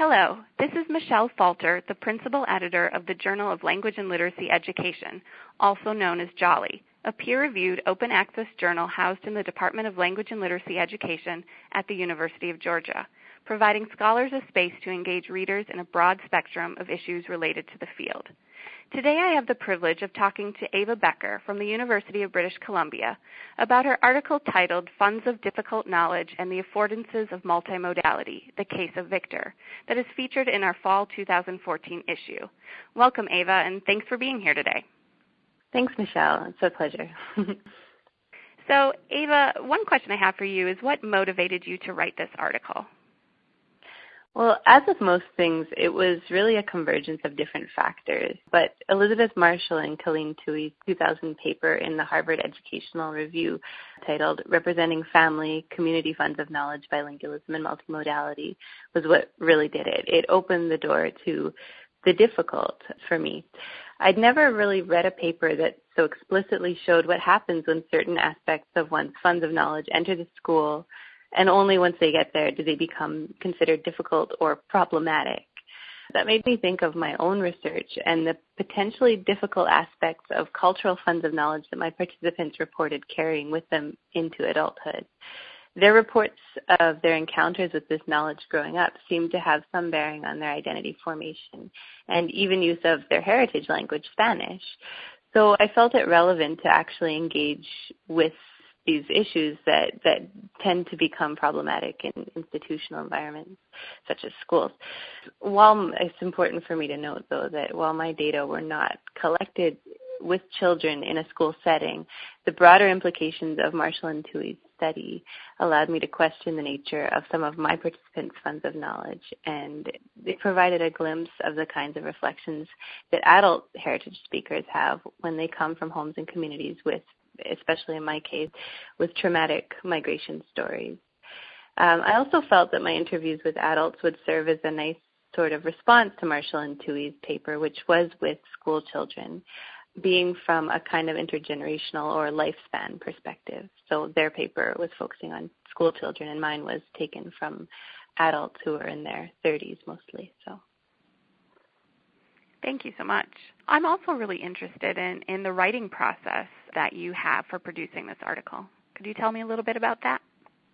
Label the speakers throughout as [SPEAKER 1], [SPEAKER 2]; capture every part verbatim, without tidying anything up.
[SPEAKER 1] Hello, this is Michelle Falter, the Principal Editor of the Journal of Language and Literacy Education, also known as JOLLY, a peer-reviewed open-access journal housed in the Department of Language and Literacy Education at the University of Georgia, providing scholars a space to engage readers in a broad spectrum of issues related to the field. Today I have the privilege of talking to Ava Becker from the University of British Columbia about her article titled Funds of Difficult Knowledge and the Affordances of Multimodality, The Case of Victor, that is featured in our fall two thousand fourteen issue. Welcome, Ava, and thanks for being here today.
[SPEAKER 2] Thanks, Michelle. It's a pleasure.
[SPEAKER 1] So, Ava, one question I have for you is what motivated you to write this article?
[SPEAKER 2] Well, as with most things, it was really a convergence of different factors. But Elizabeth Marshall and Colleen Tuohy's two thousand paper in the Harvard Educational Review titled Representing Family, Community Funds of Knowledge, Bilingualism, and Multimodality was what really did it. It opened the door to the difficult for me. I'd never really read a paper that so explicitly showed what happens when certain aspects of one's funds of knowledge enter the school, and only once they get there do they become considered difficult or problematic. That made me think of my own research and the potentially difficult aspects of cultural funds of knowledge that my participants reported carrying with them into adulthood. Their reports of their encounters with this knowledge growing up seemed to have some bearing on their identity formation and even use of their heritage language, Spanish. So I felt it relevant to actually engage with these issues that, that tend to become problematic in institutional environments, such as schools. While it's important for me to note, though, that while my data were not collected with children in a school setting, the broader implications of Marshall and Tuohy's study allowed me to question the nature of some of my participants' funds of knowledge, and it provided a glimpse of the kinds of reflections that adult heritage speakers have when they come from homes and communities with, especially in my case, with traumatic migration stories. Um, I also felt that my interviews with adults would serve as a nice sort of response to Marshall and Tuohy's paper, which was with school children, being from a kind of intergenerational or lifespan perspective. So their paper was focusing on school children, and mine was taken from adults who are in their thirties mostly. So.
[SPEAKER 1] Thank you so much. I'm also really interested in, in the writing process that you have for producing this article. Could you tell me a little bit about that?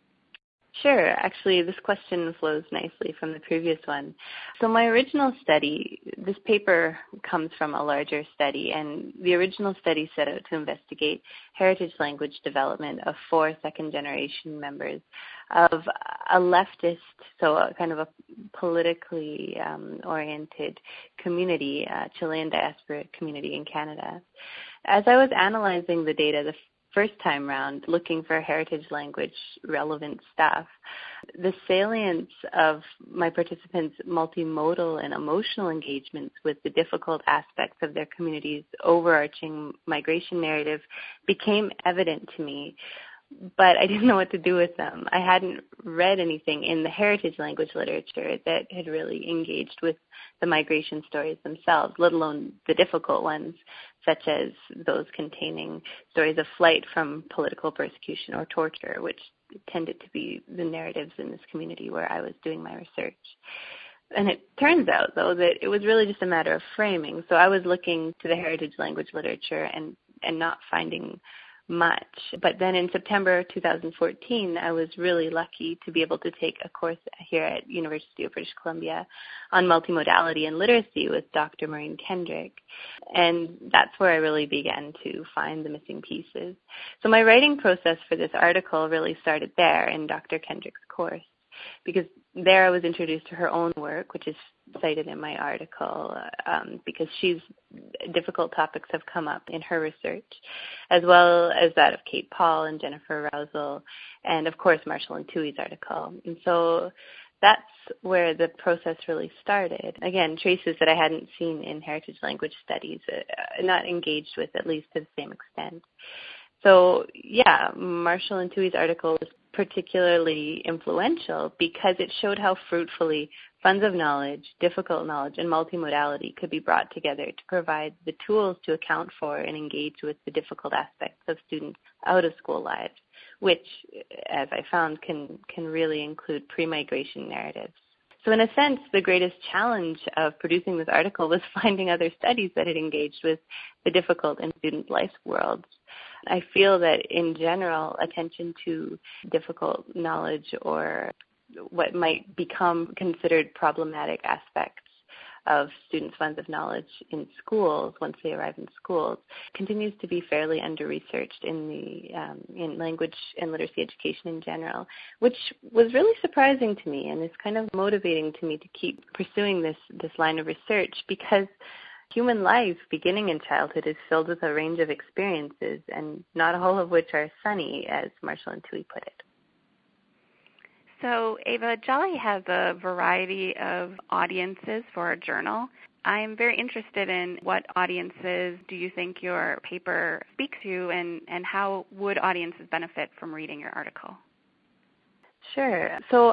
[SPEAKER 2] Sure. Actually, this question flows nicely from the previous one. So my original study, this paper comes from a larger study, and the original study set out to investigate heritage language development of four second-generation members of a leftist, so a kind of a politically um, oriented community, a Chilean diaspora community in Canada. As I was analyzing the data the first time round, looking for heritage language relevant stuff, the salience of my participants' multimodal and emotional engagements with the difficult aspects of their community's overarching migration narrative became evident to me, but I didn't know what to do with them. I hadn't read anything in the heritage language literature that had really engaged with the migration stories themselves, let alone the difficult ones, such as those containing stories of flight from political persecution or torture, which tended to be the narratives in this community where I was doing my research. And it turns out, though, that it was really just a matter of framing. So I was looking to the heritage language literature and, and not finding much. But then in September two thousand fourteen, I was really lucky to be able to take a course here at University of British Columbia on multimodality and literacy with Doctor Maureen Kendrick. And that's where I really began to find the missing pieces. So my writing process for this article really started there in Doctor Kendrick's course, because there I was introduced to her own work, which is cited in my article, um, because she's difficult topics have come up in her research, as well as that of Kate Paul and Jennifer Rousel, and of course Marshall and Tuohy's article. And so that's where the process really started. Again, traces that I hadn't seen in heritage language studies, uh, not engaged with at least to the same extent. So yeah, Marshall and Tuohy's article was particularly influential because it showed how fruitfully funds of knowledge, difficult knowledge, and multimodality could be brought together to provide the tools to account for and engage with the difficult aspects of students' out-of-school lives, which, as I found, can, can really include pre-migration narratives. So in a sense, the greatest challenge of producing this article was finding other studies that had engaged with the difficult in student life worlds. I feel that in general, attention to difficult knowledge or what might become considered problematic aspects of students' funds of knowledge in schools, once they arrive in schools, continues to be fairly under-researched in the um, in language and literacy education in general, which was really surprising to me and is kind of motivating to me to keep pursuing this, this line of research, because human life, beginning in childhood, is filled with a range of experiences, and not all of which are sunny, as Marshall and Toohey put it.
[SPEAKER 1] So, Ava, Jolly has a variety of audiences for our journal. I am very interested in what audiences do you think your paper speaks to, and, and how would audiences benefit from reading your article?
[SPEAKER 2] Sure. So, uh,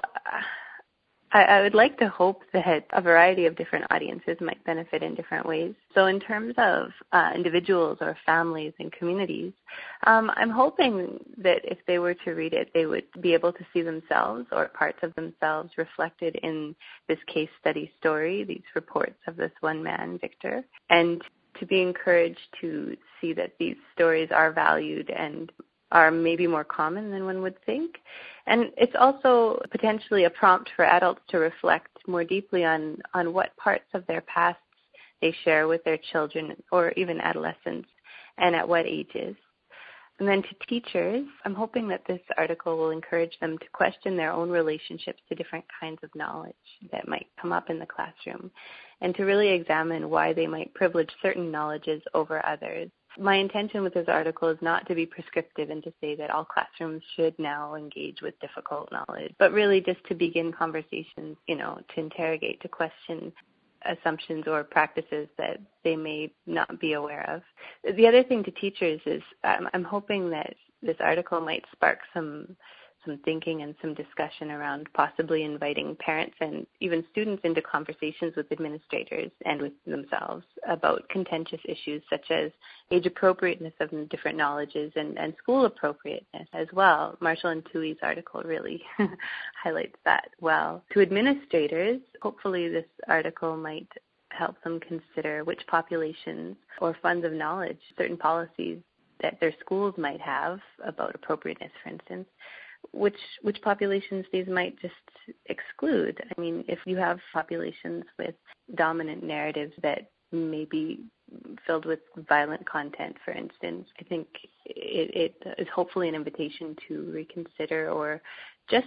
[SPEAKER 2] I, I would like to hope that a variety of different audiences might benefit in different ways. So in terms of uh, individuals or families and communities, um, I'm hoping that if they were to read it, they would be able to see themselves or parts of themselves reflected in this case study story, these reports of this one man, Victor, and to be encouraged to see that these stories are valued and are maybe more common than one would think. And it's also potentially a prompt for adults to reflect more deeply on, on what parts of their pasts they share with their children or even adolescents, and at what ages. And then to teachers, I'm hoping that this article will encourage them to question their own relationships to different kinds of knowledge that might come up in the classroom, and to really examine why they might privilege certain knowledges over others. My intention with this article is not to be prescriptive and to say that all classrooms should now engage with difficult knowledge, but really just to begin conversations, you know, to interrogate, to question assumptions or practices that they may not be aware of. The other thing to teachers is um, I'm hoping that this article might spark some some thinking and some discussion around possibly inviting parents and even students into conversations with administrators and with themselves about contentious issues such as age appropriateness of different knowledges and, and school appropriateness as well. Marshall and Toohey's article really highlights that well. To administrators, hopefully this article might help them consider which populations or funds of knowledge, certain policies that their schools might have about appropriateness, for instance, which which populations these might just exclude. I mean, if you have populations with dominant narratives that may be filled with violent content, for instance, I think it, it is hopefully an invitation to reconsider or just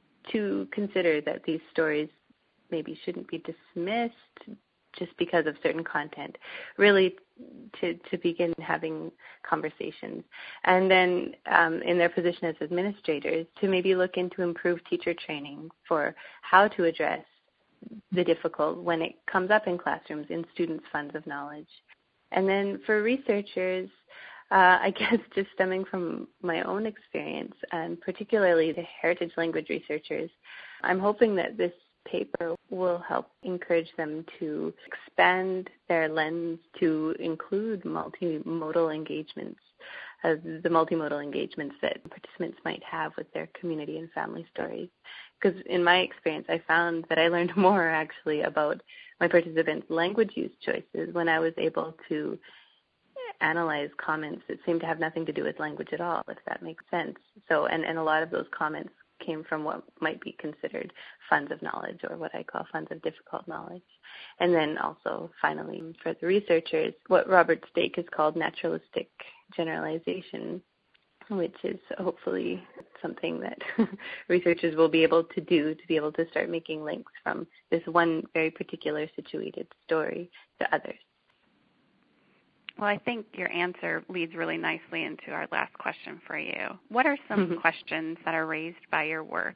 [SPEAKER 2] to consider that these stories maybe shouldn't be dismissed just because of certain content, really to, to begin having conversations. And then um, in their position as administrators, to maybe look into improved teacher training for how to address the difficult when it comes up in classrooms in students' funds of knowledge. And then for researchers, uh, I guess just stemming from my own experience, and particularly the heritage language researchers, I'm hoping that this paper will help encourage them to expand their lens to include multimodal engagements, uh, the multimodal engagements that participants might have with their community and family stories. Because in my experience, I found that I learned more actually about my participants' language use choices when I was able to analyze comments that seemed to have nothing to do with language at all, if that makes sense. So, and, and a lot of those comments came from what might be considered funds of knowledge, or what I call funds of difficult knowledge. And then also, finally, for the researchers, what Robert Stake has called naturalistic generalization, which is hopefully something that researchers will be able to do to be able to start making links from this one very particular situated story to others.
[SPEAKER 1] Well, I think your answer leads really nicely into our last question for you. What are some mm-hmm. questions that are raised by your work?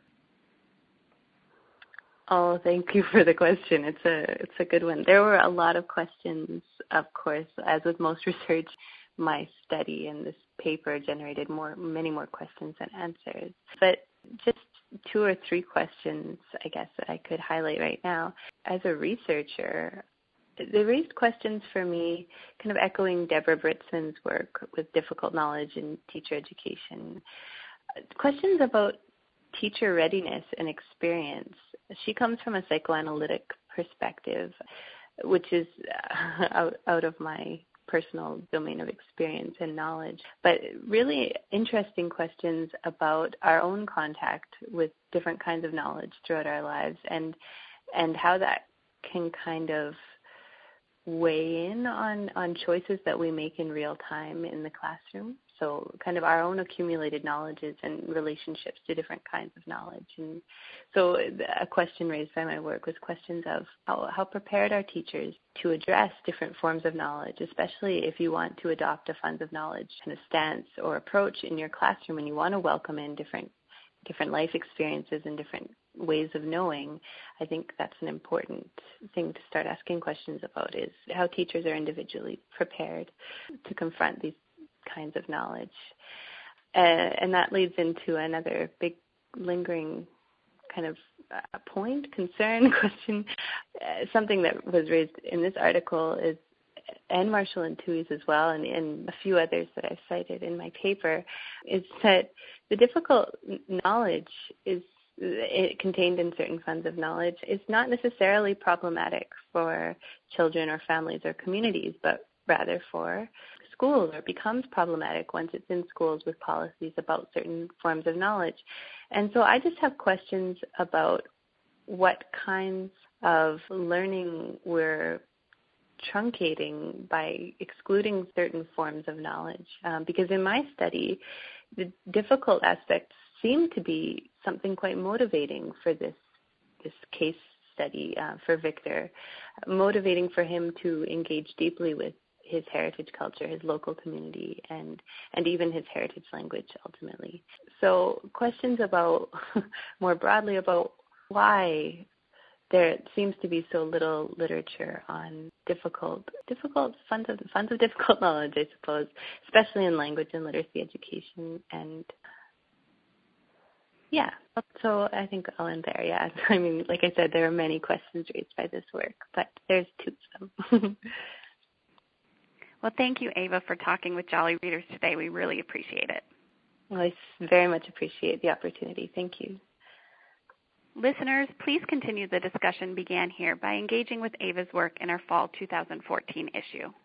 [SPEAKER 2] Oh, thank you for the question. It's a it's a good one. There were a lot of questions, of course. As with most research, my study and this paper generated more, many more questions than answers. But just two or three questions, I guess, that I could highlight right now. As a researcher, they raised questions for me, kind of echoing Deborah Britzman's work with difficult knowledge in teacher education. Questions about teacher readiness and experience, she comes from a psychoanalytic perspective, which is uh, out, out of my personal domain of experience and knowledge, but really interesting questions about our own contact with different kinds of knowledge throughout our lives, and and how that can kind of weigh in on, on choices that we make in real time in the classroom. So kind of our own accumulated knowledges and relationships to different kinds of knowledge. And so a question raised by my work was questions of how, how prepared are teachers to address different forms of knowledge, especially if you want to adopt a funds of knowledge kind of stance or approach in your classroom and you want to welcome in different different life experiences and different ways of knowing. I think that's an important thing to start asking questions about, is how teachers are individually prepared to confront these kinds of knowledge. Uh, and that leads into another big lingering kind of uh, point, concern, question. Uh, something that was raised in this article is, and Marshall and Toohey's as well, and, and a few others that I've cited in my paper, is that the difficult knowledge is it contained in certain funds of knowledge is not necessarily problematic for children or families or communities, but rather for schools, or becomes problematic once it's in schools with policies about certain forms of knowledge. And so I just have questions about what kinds of learning we're truncating by excluding certain forms of knowledge. Um, because in my study, the difficult aspects seem to be something quite motivating for this this case study uh, for Victor, motivating for him to engage deeply with his heritage culture, his local community, and, and even his heritage language ultimately. So questions about, more broadly, about why there seems to be so little literature on difficult, difficult funds of funds of difficult knowledge, I suppose, especially in language and literacy education. And yeah, so I think I'll end there. Yeah, I mean, like I said, there are many questions raised by this work, but there's two of them.
[SPEAKER 1] Well, thank you, Ava, for talking with Jolly Readers today. We really appreciate it.
[SPEAKER 2] Well, I very much appreciate the opportunity. Thank you.
[SPEAKER 1] Listeners, please continue the discussion began here by engaging with Ava's work in our fall two thousand fourteen issue.